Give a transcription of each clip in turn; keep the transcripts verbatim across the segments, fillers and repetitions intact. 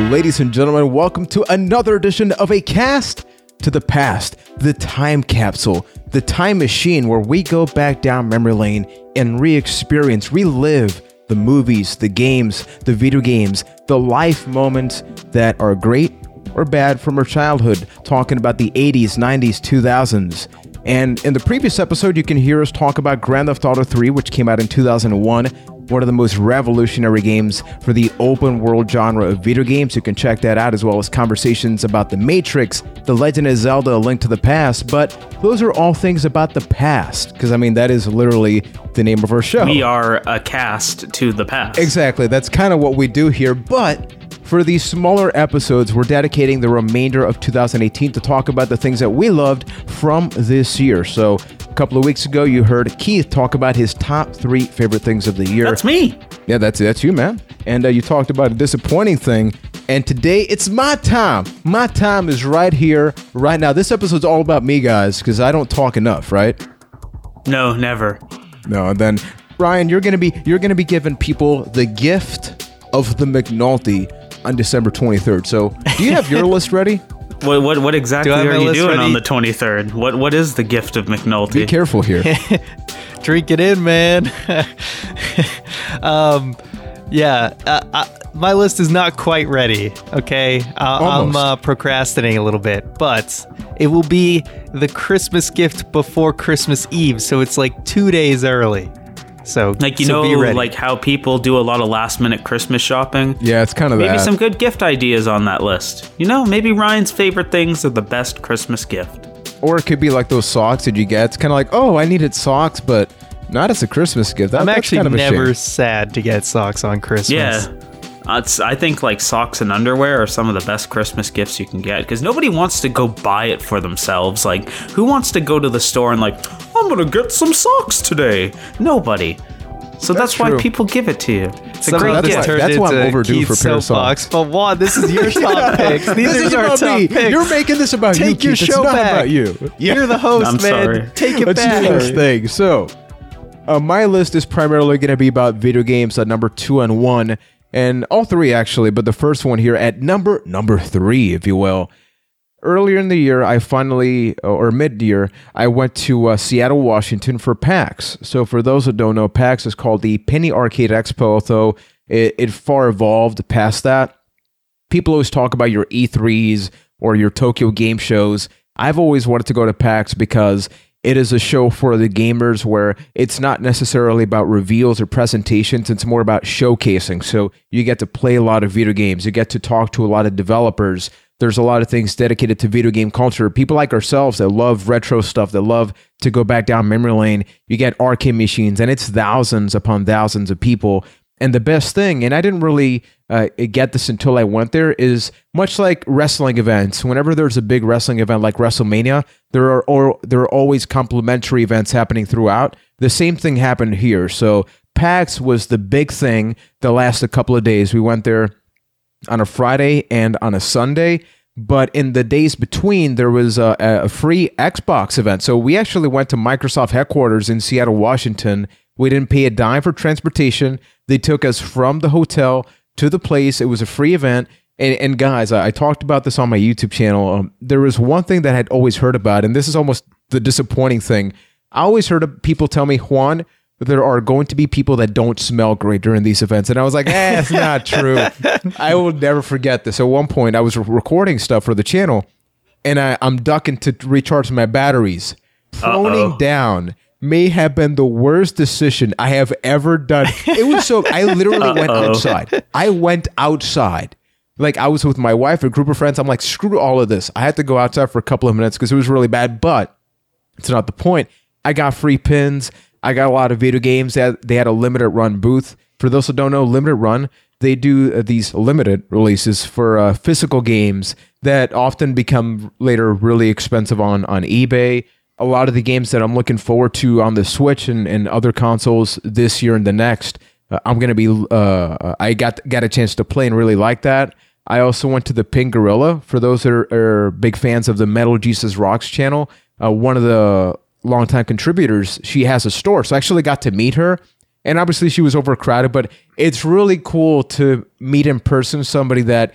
ladies and gentlemen, welcome to another edition of A Cast to the Past, the time capsule, the time machine where we go back down memory lane and re-experience, relive the movies, the games, the video games, the life moments that are great or bad from our childhood, talking about the eighties, nineties, two thousands. And in the previous episode, you can hear us talk about Grand Theft Auto three, which came out in two thousand one, one of the most revolutionary games for the open world genre of video games. You can check that out, as well as conversations about The Matrix, The Legend of Zelda: A Link to the Past. But those are all things about the past, because I mean, that is literally the name of our show. We are a cast to the past. Exactly. That's kind of what we do here. But for these smaller episodes, we're dedicating the remainder of two thousand eighteen to talk about the things that we loved from this year. So a couple of weeks ago, you heard Keith talk about his top three favorite things of the year. That's me. Yeah, that's that's you, man. And uh, you talked about a disappointing thing. And today, it's my time. My time is right here, right now. This episode's all about me, guys, because I don't talk enough, right? No, never. No, and then Ryan, you're gonna be you're gonna be giving people the gift of the McNulty on December twenty-third. So, do you have your list ready? What what what exactly Do are you doing ready? on the twenty-third? What what is the gift of McNulty? Be careful here. Drink it in, man. um, yeah, uh, uh, my list is not quite ready. Okay, uh, I'm uh, procrastinating a little bit, but it will be the Christmas gift before Christmas Eve, so it's like two days early. So, like you so know, be ready. like how people do a lot of last minute Christmas shopping. Yeah, it's kind of maybe that. some good gift ideas on that list. You know, maybe Ryan's favorite things are the best Christmas gift. Or it could be like those socks that you get. It's kind of like, oh, I needed socks, but not as a Christmas gift. That, I'm that's actually kind of a never shame. sad to get socks on Christmas. Yeah. Uh, it's, I think like socks and underwear are some of the best Christmas gifts you can get, because nobody wants to go buy it for themselves. Like, who wants to go to the store and like, I'm gonna get some socks today? Nobody. So that's, That's why true. people give it to you. It's a Some great of this gift. turned That's why I'm into overdue Keith's for a pair of soapbox, socks. But Juan, this is your top picks. These This are is your about top me. picks. You're making this about you, Take your Keith. show It's not back. about you. You're the host, I'm man. sorry. Take it Let's back. do this thing. So, uh, my list is primarily going to be about video games at number two and one, and all three actually. But the first one here at number number three, if you will. Earlier in the year, I finally, or mid-year, I went to uh, Seattle, Washington for PAX. So for those that don't know, PAX is called the Penny Arcade Expo, although it, it far evolved past that. People always talk about your E threes or your Tokyo game shows. I've always wanted to go to PAX because it is a show for the gamers where it's not necessarily about reveals or presentations. It's more about showcasing. So you get to play a lot of video games. You get to talk to a lot of developers. There's a lot of things dedicated to video game culture. People like ourselves that love retro stuff, that love to go back down memory lane. You get arcade machines, and it's thousands upon thousands of people. And the best thing, and I didn't really uh, get this until I went there, is much like wrestling events. Whenever there's a big wrestling event like WrestleMania, there are or, there are always complimentary events happening throughout. The same thing happened here. So PAX was the big thing that lasted a couple of days. We went there on a Friday and on a Sunday, but in the days between, there was a, a free Xbox event. So we actually went to Microsoft headquarters in Seattle, Washington. We didn't pay a dime for transportation. They took us from the hotel to the place. It was a free event. And, and guys, I, I talked about this on my YouTube channel. Um, there was one thing that I'd always heard about, and this is almost the disappointing thing. I always heard of people tell me, Juan, there are going to be people that don't smell great during these events. And I was like, eh, it's not true. I will never forget this. At one point, I was recording stuff for the channel, and I, I'm ducking to recharge my batteries. Phoning down may have been the worst decision I have ever done. It was so, I literally Uh-oh. went outside. I went outside. Like, I was with my wife, a group of friends. I'm like, screw all of this. I had to go outside for a couple of minutes because it was really bad, but it's not the point. I got free pins. I got a lot of video games. They had, they had a limited run booth. For those who don't know, limited run, they do uh, these limited releases for uh, physical games that often become later really expensive on, on eBay. A lot of the games that I'm looking forward to on the Switch and, and other consoles this year and the next, uh, I'm going to be, uh, I got, got a chance to play and really like that. I also went to the Pink Gorilla. For those that are, are big fans of the Metal Jesus Rocks channel, uh, one of the longtime contributors, she has a store. So I actually got to meet her. And obviously she was overcrowded, but it's really cool to meet in person somebody that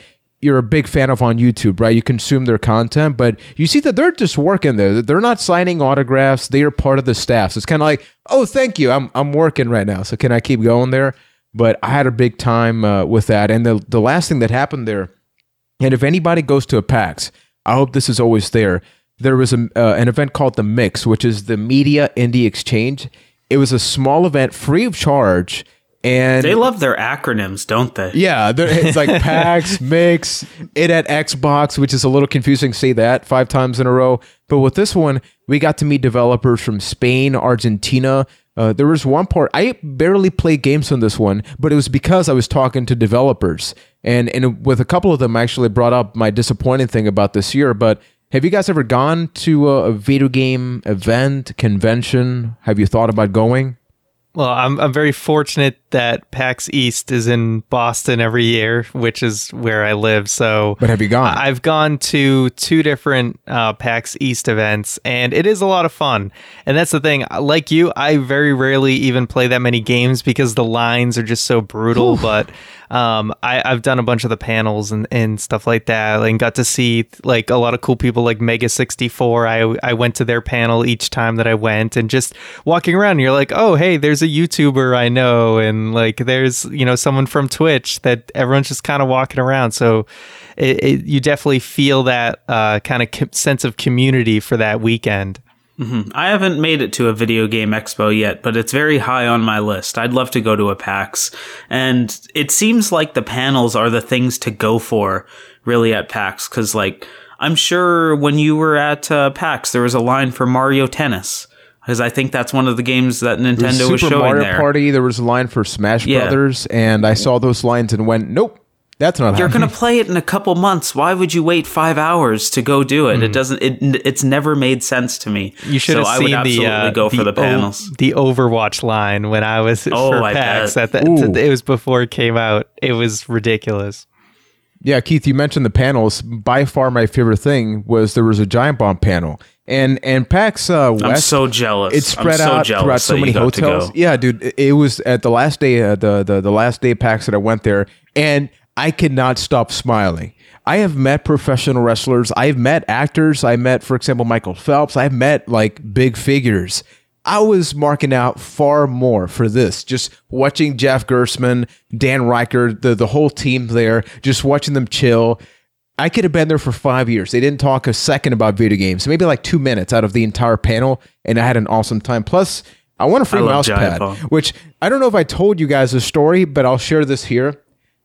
you're a big fan of on YouTube, right? You consume their content, but you see that they're just working there. They're not signing autographs. They are part of the staff. So it's kind of like, oh, thank you. I'm I'm working right now. So can I keep going there? But I had a big time uh, with that. And the the last thing that happened there, and if anybody goes to a PAX, I hope this is always there. There was a, uh, an event called The Mix, which is the Media Indie Exchange. It was a small event, free of charge. And they love their acronyms, don't they? Yeah, it's like PAX, Mix, it at Xbox, which is a little confusing to say that five times in a row. But with this one, we got to meet developers from Spain, Argentina. Uh, there was one part, I barely played games on this one, but it was because I was talking to developers. And, and with a couple of them, I actually brought up my disappointing thing about this year. But have you guys ever gone to a, a video game event, convention? Have you thought about going? Well, I'm I'm very fortunate that PAX East is in Boston every year, which is where I live. So, but have you gone? I've gone to two different uh, PAX East events, and it is a lot of fun. And that's the thing. Like you, I very rarely even play that many games because the lines are just so brutal. Oof. But um, I, I've done a bunch of the panels and, and stuff like that, and got to see like a lot of cool people like Mega sixty-four. I I went to their panel each time that I went, and just walking around, you're like, oh, hey, there's a YouTuber I know, and like there's, you know, someone from Twitch that everyone's just kind of walking around. So it, it, you definitely feel that uh, kind of co- sense of community for that weekend. Mm-hmm. I haven't made it to a video game expo yet, but it's very high on my list. I'd love to go to a PAX, and it seems like the panels are the things to go for really at PAX, because like I'm sure when you were at uh, PAX there was a line for Mario Tennis, because I think that's one of the games that Nintendo Super was showing Mario there. Party, there was a line for Smash yeah. Brothers, and I saw those lines and went, nope, that's not You're happening. going to play it in a couple months. Why would you wait five hours to go do it? Mm. It doesn't. It it's never made sense to me. You should so have seen I would absolutely the uh, go for the, the panels. O- the Overwatch line when I was oh, for I PAX. bet. At the, it was before it came out. It was ridiculous. Yeah, Keith, you mentioned the panels. By far, my favorite thing was there was a Giant Bomb panel, and and PAX uh, West. I'm so jealous. It's spread I'm so out throughout so many hotels. Yeah, dude, it, it was at the last day, uh, the the the last day PAX that I went there, and I could not stop smiling. I have met professional wrestlers. I've met actors. I met, for example, Michael Phelps. I've met like big figures. I was marking out far more for this. Just watching Jeff Gerstmann, Dan Riker, the, the whole team there, just watching them chill. I could have been there for five years. They didn't talk a second about video games. Maybe like two minutes out of the entire panel, and I had an awesome time. Plus, I won a free mouse pad, which I don't know if I told you guys the story, but I'll share this here.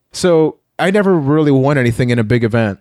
So I never really won anything in a big event.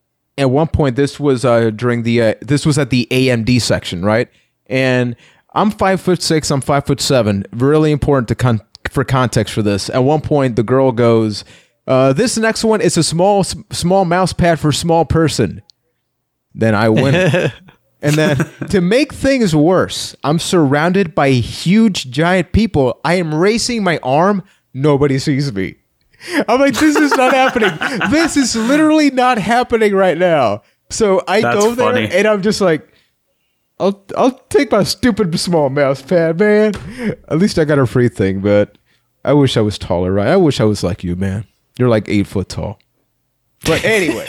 At one point, this was uh, during the uh, this was at the A M D section, right? And I'm five foot six. I'm five foot seven. Really important to con- for context for this. At one point, the girl goes, uh, "This next one is a small small mouse pad for small person." Then I win. And then to make things worse, I'm surrounded by huge giant people. I am raising my arm. Nobody sees me. I'm like, this is not happening. This is literally not happening right now. So I That's go there funny. and I'm just like, I'll I'll take my stupid small mouse pad, man. At least I got a free thing, but I wish I was taller, right? I wish I was like you, man. You're like eight foot tall. But anyway.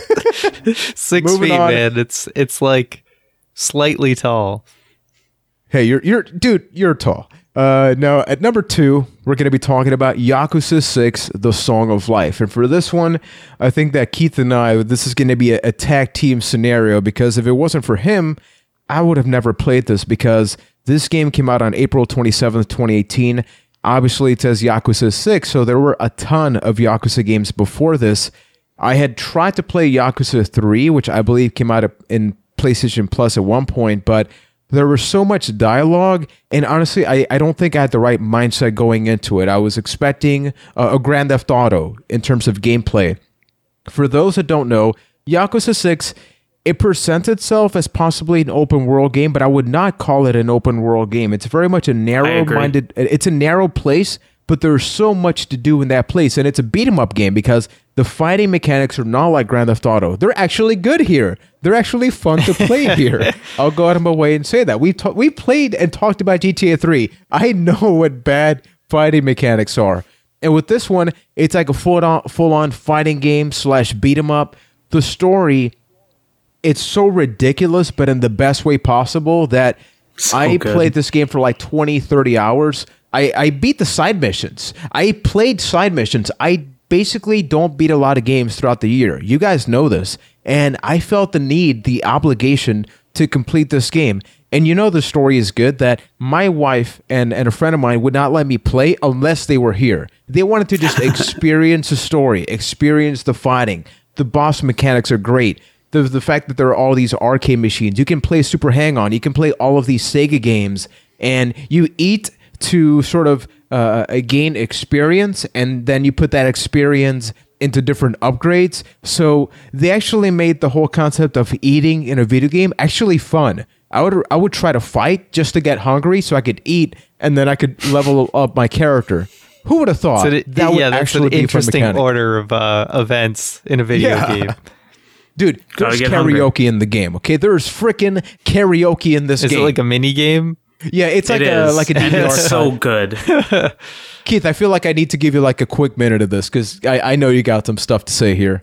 Six feet, on. man. It's it's like slightly tall. Hey, you're you're dude, you're tall. Uh, now, at number two, we're going to be talking about Yakuza six, The Song of Life. And for this one, I think that Keith and I, this is going to be a, a tag team scenario, because if it wasn't for him, I would have never played this, because this game came out on April twenty-seventh, twenty eighteen. Obviously, it says Yakuza six, so there were a ton of Yakuza games before this. I had tried to play Yakuza three, which I believe came out in PlayStation Plus at one point, but there was so much dialogue, and honestly, I, I don't think I had the right mindset going into it. I was expecting a, a Grand Theft Auto in terms of gameplay. For those that don't know, Yakuza six, it presents itself as possibly an open world game, but I would not call it an open world game. It's very much a narrow-minded, it's a narrow place, but there's so much to do in that place, and it's a beat-em-up game because the fighting mechanics are not like Grand Theft Auto. They're actually good here. They're actually fun to play here. I'll go out of my way and say that. We ta- we played and talked about G T A three. I know what bad fighting mechanics are. And with this one, it's like a full-on full-on fighting game slash beat 'em up. The story, it's so ridiculous, but in the best way possible that So I good. played this game for like twenty, thirty hours. I, I beat the side missions. I played side missions. I basically don't beat a lot of games throughout the year. You guys know this. And I felt the need, the obligation to complete this game. And you know the story is good that my wife and, and a friend of mine would not let me play unless they were here. They wanted to just experience the story, experience the fighting. The boss mechanics are great. The the fact that there are all these arcade machines. You can play Super Hang-On. You can play all of these Sega games. And you eat to sort of uh, gain experience. And then you put that experience into different upgrades. So they actually made the whole concept of eating in a video game actually fun. I would I would try to fight just to get hungry so I could eat. And then I could level up my character. Who would have thought So that, that would yeah, that's actually an be a fun interesting mechanic? order of uh, events in a video Yeah. game. Dude, Gotta there's get karaoke hungry. in the game, okay? There's freaking karaoke in this Is game. it like a mini game? yeah, it's like It a is. like a D and V R. it's so good. Keith, I feel like I need to give you like a quick minute of this because I, I know you got some stuff to say here.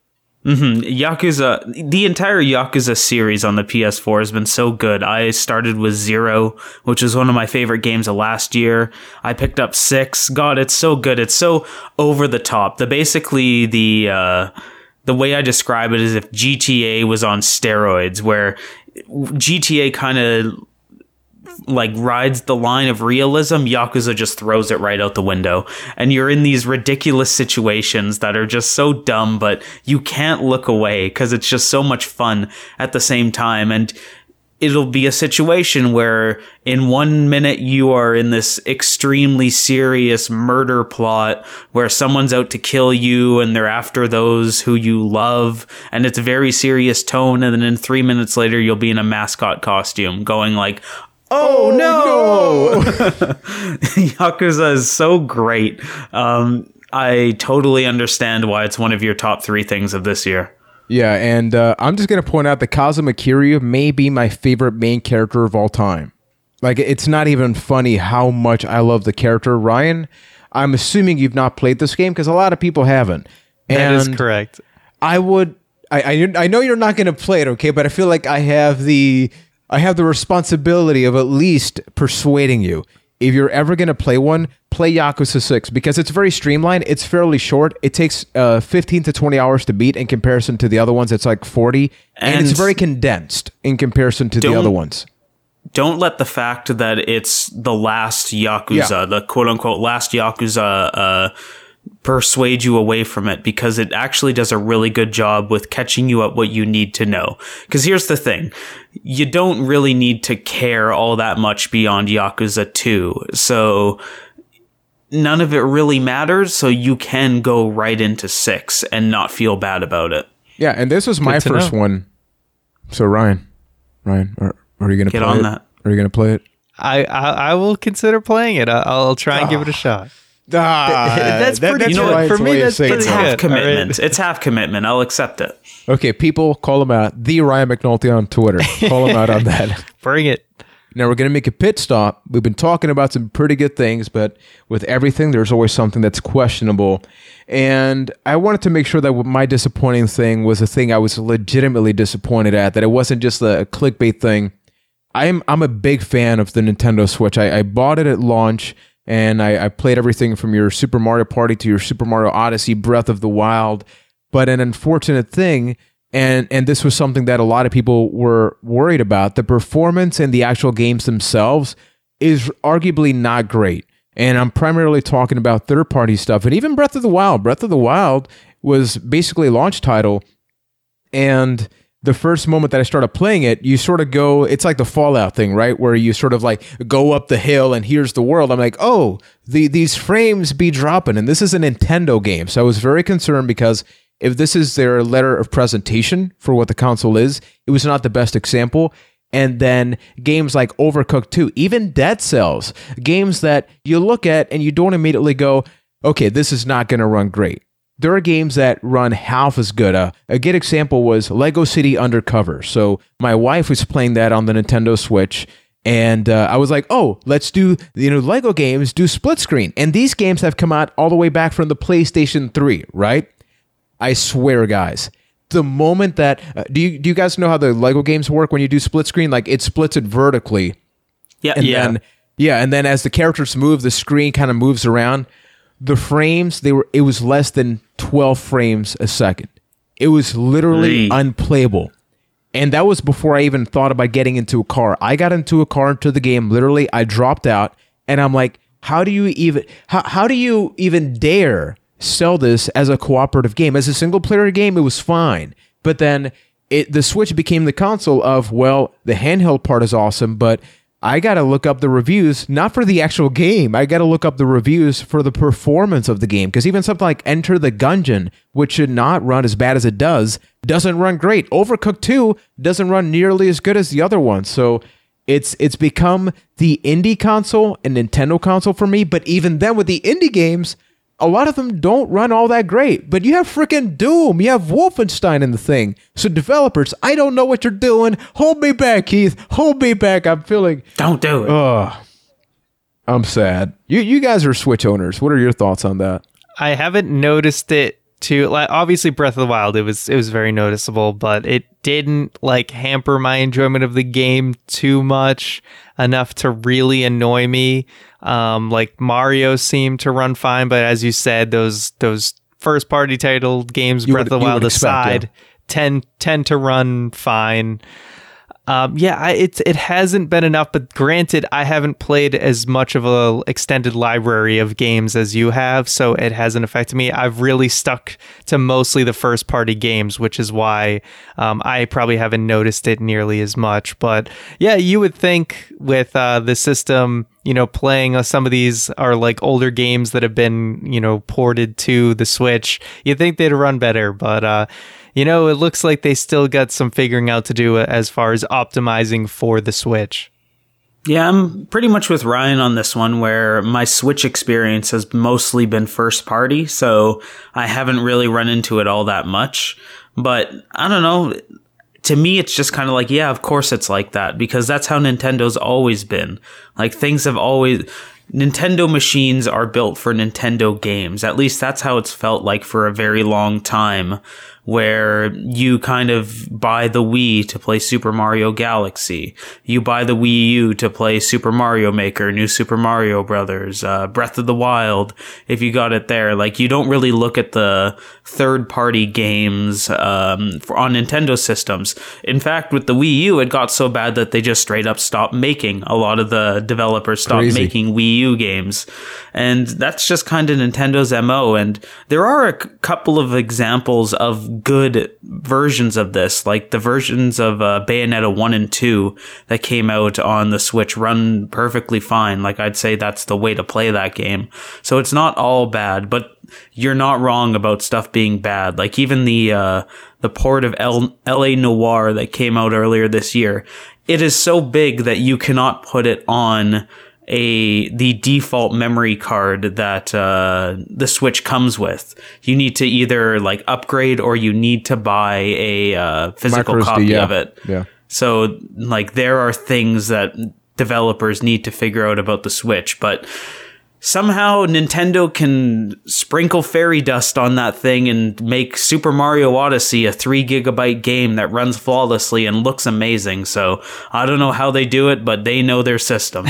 Yakuza, the entire Yakuza series on the P S four has been so good. I started with Zero, which was one of my favorite games of last year. I picked up Six. God, it's so good. It's so over the top. The basically the uh, the way I describe it is if G T A was on steroids, where G T A kind of like rides the line of realism, Yakuza just throws it right out the window. And you're in these ridiculous situations that are just so dumb, but you can't look away because it's just so much fun at the same time. And it'll be a situation where in one minute you are in this extremely serious murder plot where someone's out to kill you and they're after those who you love, and it's a very serious tone. And then in three minutes later, you'll be in a mascot costume going like, oh, no, Yakuza is so great. Um, I totally understand why it's one of your top three things of this year. Yeah, and uh, I'm just going to point out that Kazuma Kiryu may be my favorite main character of all time. Like, it's not even funny how much I love the character. Ryan, I'm assuming you've not played this game because a lot of people haven't. That And is correct. I would, I, I, I know you're not going to play it, okay? But I feel like I have the, I have the responsibility of at least persuading you. If you're ever going to play one, play Yakuza six because it's very streamlined. It's fairly short. It takes uh, fifteen to twenty hours to beat in comparison to the other ones. It's like forty. And, And it's very condensed in comparison to the don't- other ones. Don't let the fact that it's the last Yakuza, Yeah. the quote unquote last Yakuza, uh, persuade you away from it, because it actually does a really good job with catching you up what you need to know. Because here's the thing. You don't really need to care all that much beyond Yakuza two. So none of it really matters. So you can go right into six and not feel bad about it. Yeah, and this was my to first know. one. So Ryan, Ryan, are, are you going to Get play on it? that. Are you going to play it? I, I I will consider playing it. I, I'll try and give it a shot. Ah, That's pretty You know good. what? For me, way of that's saying pretty It's it. good. half All right. commitment. It's half commitment. I'll accept it. Okay, people, call him out. The Ryan McNulty on Twitter. Call him out on that. Bring it. Now we're going to make a pit stop. We've been talking about some pretty good things, but with everything, there's always something that's questionable. And I wanted to make sure that my disappointing thing was a thing I was legitimately disappointed at, that it wasn't just a clickbait thing. I'm I'm a big fan of the Nintendo Switch. I, I bought it at launch, and I, I played everything from your Super Mario Party to your Super Mario Odyssey, Breath of the Wild. But an unfortunate thing, and and this was something that a lot of people were worried about, the performance in the actual games themselves is arguably not great. And I'm primarily talking about third-party stuff. And even Breath of the Wild. Breath of the Wild was basically a launch title, and the first moment that I started playing it, you sort of go, it's like the Fallout thing, right? Where you sort of like go up the hill and here's the world. I'm like, oh, the, these frames be dropping. And this is a Nintendo game. So I was very concerned because if this is their letter of presentation for what the console is, it was not the best example. And then games like Overcooked two, even Dead Cells, games that you look at and you don't immediately go, okay, this is not going to run great. There are games that run half as good. Uh, a good example was Lego City Undercover. So my wife was playing that on the Nintendo Switch, And uh, I was like, oh, let's do, you know, Lego games, do split screen. And these games have come out all the way back from the PlayStation three, right? I swear, guys, the moment that, uh, do you do you guys know how the Lego games work when you do split screen? Like, it splits it vertically. Yeah. And yeah. then, yeah, and then as the characters move, the screen kind of moves around. The frames, they were, it was less than twelve frames a second. It was literally Really? unplayable. And that was before I even thought about getting into a car. I got into a car, into the game. Literally, I dropped out, and I'm like, how do you even how, how do you even dare sell this as a cooperative game? As a single player game, it was fine. But then it the Switch became the console of, well, the handheld part is awesome, but I got to look up the reviews, not for the actual game. I got to look up the reviews for the performance of the game. Because even something like Enter the Gungeon, which should not run as bad as it does, doesn't run great. Overcooked two doesn't run nearly as good as the other one. So it's it's become the indie console and Nintendo console for me. But even then, with the indie games, a lot of them don't run all that great. But you have freaking Doom. You have Wolfenstein in the thing. So developers, I don't know what you're doing. Hold me back, Keith. Hold me back. I'm feeling... Don't do it. Ugh. I'm sad. You you guys are Switch owners. What are your thoughts on that? I haven't noticed it too. Like, obviously, Breath of the Wild, it was it was very noticeable, but it didn't like hamper my enjoyment of the game too much, enough to really annoy me. Um, like Mario seemed to run fine, but as you said, those those first party title games, You Breath would- of the you Wild would expect, aside, yeah. tend tend to run fine. Um, yeah, I, it it hasn't been enough, but granted, I haven't played as much of a extended library of games as you have, so it hasn't affected me. I've really stuck to mostly the first party games, which is why um, I probably haven't noticed it nearly as much. But yeah, you would think with uh, the system, you know, playing uh, some of these are like older games that have been, you know, ported to the Switch, you'd think they'd run better, but uh, you know, it looks like they still got some figuring out to do as far as optimizing for the Switch. Yeah, I'm pretty much with Ryan on this one, where my Switch experience has mostly been first party, so I haven't really run into it all that much. But I don't know. To me, it's just kind of like, yeah, of course it's like that, because that's how Nintendo's always been. Like, things have always... Nintendo machines are built for Nintendo games. At least that's how it's felt like for a very long time, where you kind of buy the Wii to play Super Mario Galaxy. You buy the Wii U to play Super Mario Maker, New Super Mario Brothers, uh, Breath of the Wild, if you got it there. Like, you don't really look at the third-party games um, for, on Nintendo systems. In fact, with the Wii U, it got so bad that they just straight up stopped making. A lot of the developers stopped Crazy. making Wii U games. And that's just kind of Nintendo's M O. And there are a c- couple of examples of good versions of this, like the versions of uh, Bayonetta one and two that came out on the Switch run perfectly fine. Like, I'd say that's the way to play that game. So it's not all bad, but you're not wrong about stuff being bad. Like, even the uh, the port of L- L.A. Noire that came out earlier this year, it is so big that you cannot put it on a the default memory card that uh, the Switch comes with. You need to either like upgrade, or you need to buy a uh, physical Micro S D, copy yeah. of it. Yeah. So like, there are things that developers need to figure out about the Switch, but somehow Nintendo can sprinkle fairy dust on that thing and make Super Mario Odyssey a three gigabyte game that runs flawlessly and looks amazing. So I don't know how they do it, but they know their system.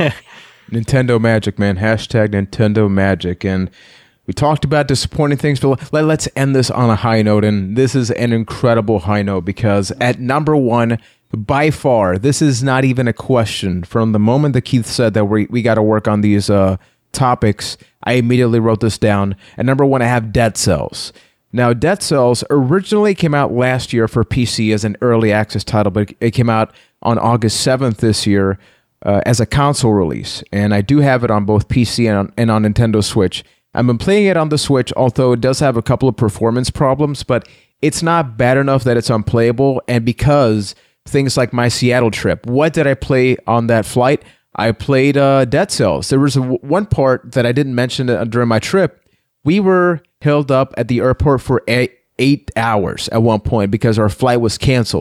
Nintendo magic, man. Hashtag Nintendo magic. And we talked about disappointing things, but let, let's end this on a high note. And this is an incredible high note, because at number one, by far, this is not even a question. From the moment that Keith said that we, we got to work on these uh, topics, I immediately wrote this down. At number one, I have Dead Cells. Now, Dead Cells originally came out last year for P C as an early access title, but it came out on August seventh this year uh, as a console release. And I do have it on both P C and on, and on Nintendo Switch. I've been playing it on the Switch, although it does have a couple of performance problems, but it's not bad enough that it's unplayable. And because things like my Seattle trip, what did I play on that flight? I played uh, Dead Cells. There was a, one part that I didn't mention uh, during my trip. We were held up at the airport for eight, eight hours at one point because our flight was canceled.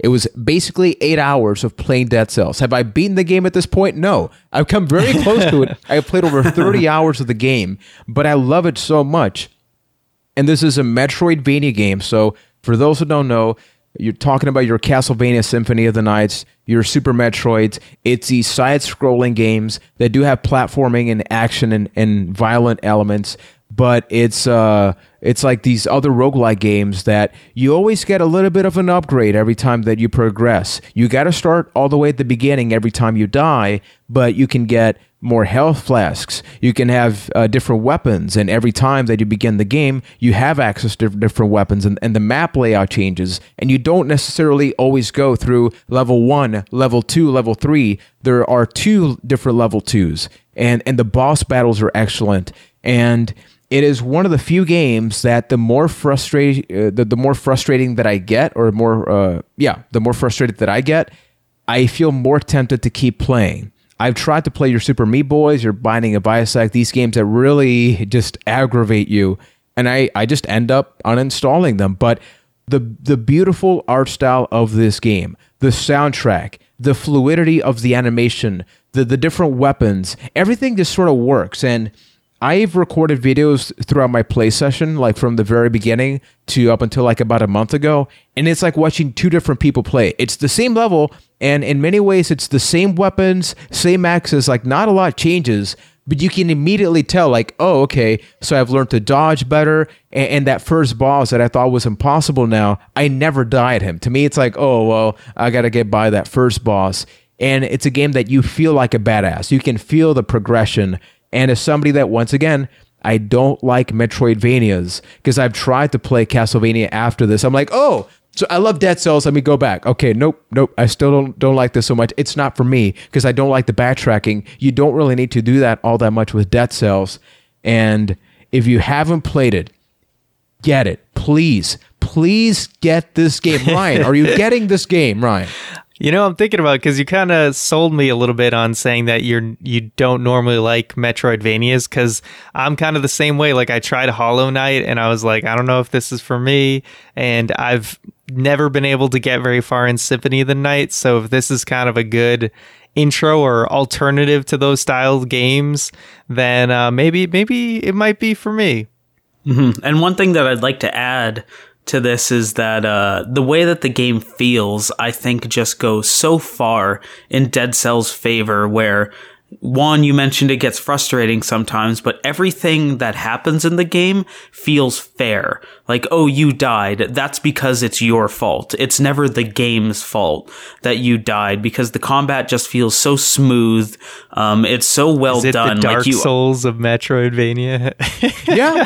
It was basically eight hours of playing Dead Cells. Have I beaten the game at this point? No. I've come very close to it. I've played over thirty hours of the game, but I love it so much. And this is a Metroidvania game, so for those who don't know, you're talking about your Castlevania Symphony of the Nights, your Super Metroids. It's these side-scrolling games that do have platforming and action and, and violent elements, but it's uh, it's like these other roguelike games that you always get a little bit of an upgrade every time that you progress. You got to start all the way at the beginning every time you die, but you can get more health flasks. You can have uh, different weapons, and every time that you begin the game, you have access to different weapons, and, and the map layout changes, and you don't necessarily always go through level one, level two, level three. There are two different level twos, and, and the boss battles are excellent, and it is one of the few games that the more frustrating, uh, the, the more frustrating that I get, or more, uh, yeah, the more frustrated that I get, I feel more tempted to keep playing. I've tried to play your Super Meat Boys, your Binding of Isaac, these games that really just aggravate you, and I, I just end up uninstalling them. But the the beautiful art style of this game, the soundtrack, the fluidity of the animation, the, the different weapons, everything just sort of works. And I've recorded videos throughout my play session, like from the very beginning to up until like about a month ago, and it's like watching two different people play. It's the same level, and in many ways, it's the same weapons, same axes, like not a lot changes, but you can immediately tell, like, oh, okay, so I've learned to dodge better, and, and that first boss that I thought was impossible now, I never die at him. To me, it's like, oh, well, I gotta get by that first boss, and it's a game that you feel like a badass. You can feel the progression. And as somebody that, once again, I don't like Metroidvanias, because I've tried to play Castlevania after this. I'm like, oh, so I love Dead Cells. Let me go back. Okay, nope, nope. I still don't don't like this so much. It's not for me, because I don't like the backtracking. You don't really need to do that all that much with Dead Cells. And if you haven't played it, get it. Please, please get this game. Ryan, are you getting this game, Ryan? You know, I'm thinking about it because you kind of sold me a little bit on saying that you're you don't normally like Metroidvanias, because I'm kind of the same way. Like, I tried Hollow Knight and I was like, I don't know if this is for me, and I've never been able to get very far in Symphony of the Night. So if this is kind of a good intro or alternative to those styled games, then uh, maybe maybe it might be for me. Mm-hmm. And one thing that I'd like to add to this is that uh, the way that the game feels, I think, just goes so far in Dead Cells' favor, where, one, you mentioned it gets frustrating sometimes, but everything that happens in the game feels fair. Like, oh, you died. That's because it's your fault. It's never the game's fault that you died, because the combat just feels so smooth. Um, it's so well Is it done. The Dark like you, Souls of Metroidvania. Yeah.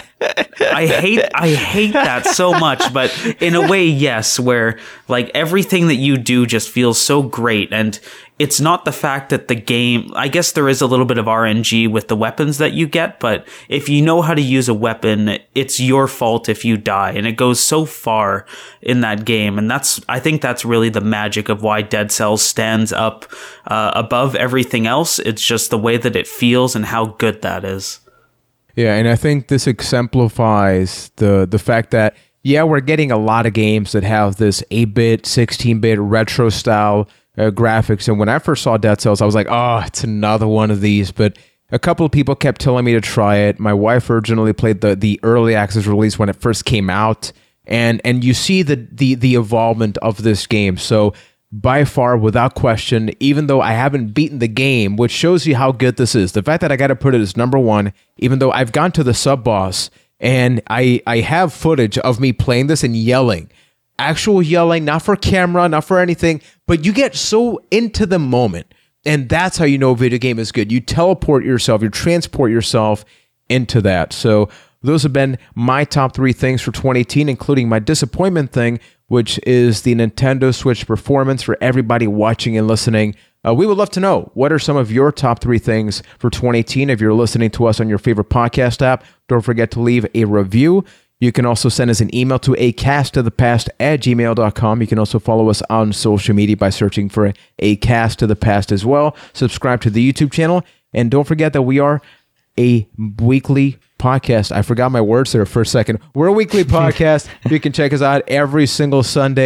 I hate I hate that so much, but in a way, yes, where like everything that you do just feels so great. And it's not the fact that the game, I guess there is a little bit of R N G with the weapons that you get, but if you know how to use a weapon, it's your fault if you die. And it goes so far in that game. And that's, I think that's really the magic of why Dead Cells stands up uh, above everything else. It's just the way that it feels and how good that is. Yeah, and I think this exemplifies the the fact that, yeah, we're getting a lot of games that have this eight-bit, sixteen-bit retro style uh, graphics. And when I first saw Dead Cells, I was like, oh, it's another one of these. But a couple of people kept telling me to try it. My wife originally played the the early access release when it first came out. And and you see the the the evolvement of this game. So by far, without question, even though I haven't beaten the game, which shows you how good this is. The fact that I got to put it as number one, even though I've gone to the sub-boss, and I, I have footage of me playing this and yelling. Actual yelling, not for camera, not for anything, but you get so into the moment. And that's how you know a video game is good. You teleport yourself, you transport yourself into that. So those have been my top three things for twenty eighteen, including my disappointment thing, which is the Nintendo Switch performance for everybody watching and listening. Uh, we would love to know, what are some of your top three things for twenty eighteen? If you're listening to us on your favorite podcast app, don't forget to leave a review. You can also send us an email to acasttothepast at gmail dot com. You can also follow us on social media by searching for acasttothepast as well. Subscribe to the YouTube channel. And don't forget that we are a weekly podcast. I forgot my words there for a second. We're a weekly podcast. You can check us out every single Sunday.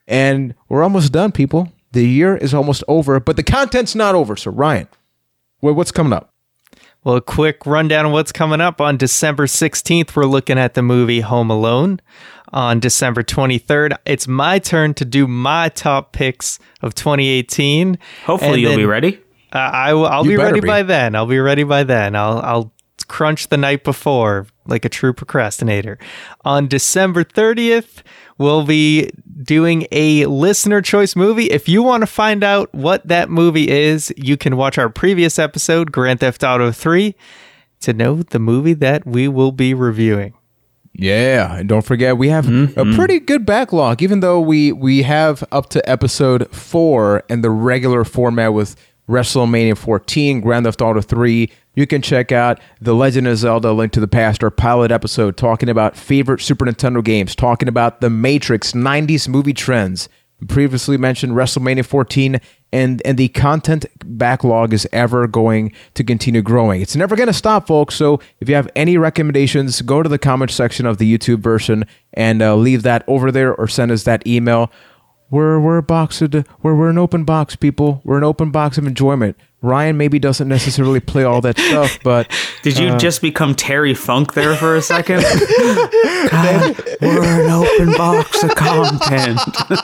And we're almost done, people. The year is almost over, but the content's not over. So, Ryan, well, what's coming up? Well, a quick rundown of what's coming up. On December sixteenth, we're looking at the movie Home Alone. On December twenty-third, it's my turn to do my top picks of twenty eighteen. Hopefully And you'll then, be ready. Uh, I will, I'll You be better ready be. by then. I'll be ready by then. I'll I'll crunch the night before like a true procrastinator. On December thirtieth, we'll be doing a listener choice movie. If you want to find out what that movie is, you can watch our previous episode, Grand Theft Auto three, to know the movie that we will be reviewing. Yeah, and don't forget, we have Mm-hmm. a pretty good backlog, even though we, we have up to episode four in the regular format with WrestleMania fourteen, Grand Theft Auto three. You can check out The Legend of Zelda: Link to the Past, our pilot episode, talking about favorite Super Nintendo games, talking about The Matrix, nineties movie trends. Previously mentioned WrestleMania fourteen, and, and the content backlog is ever going to continue growing. It's never going to stop, folks. So if you have any recommendations, go to the comment section of the YouTube version and uh, leave that over there, or send us that email. We're we're a box of, we're we're an open box, people. We're an open box of enjoyment. Ryan maybe doesn't necessarily play all that stuff, but Did you uh, just become Terry Funk there for a second? God, we're an open box of content.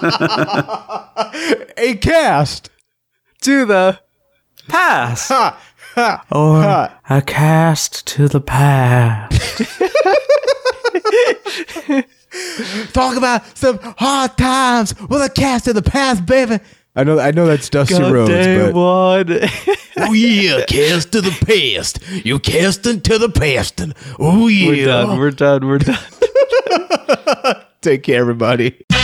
a cast To the Pass. ha, ha, Or ha. a cast to the past. Talk about some hard times with a cast of the past, baby. I know, I know that's Dusty Rhodes, goddamn but one. oh yeah, cast to the past. You cast into the past. Oh yeah. We're done. We're done. We're done. Take care, everybody.